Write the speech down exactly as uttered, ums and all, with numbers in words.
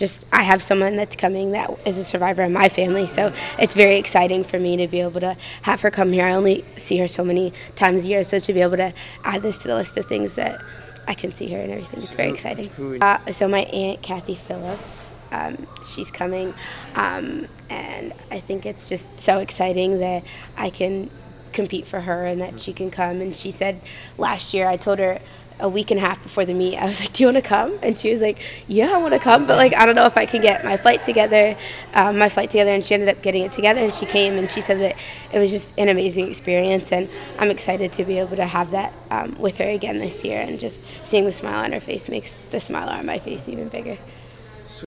just I have someone that's coming that is a survivor in my family, so it's very exciting for me to be able to have her come here. I only see her so many times a year, so to be able to add this to the list of things that I can see her and everything, it's very exciting. Uh, so my aunt, Kathy Phillips, um, she's coming, um, and I think it's just so exciting that I can compete for her and that she can come. And she said last year, I told her a week and a half before the meet, I was like, do you want to come? And she was like, yeah, I want to come, but like I don't know if I can get my flight together, um, my flight together. And she ended up getting it together, and she came, and she said that it was just an amazing experience, and I'm excited to be able to have that um, with her again this year, and just seeing the smile on her face makes the smile on my face even bigger.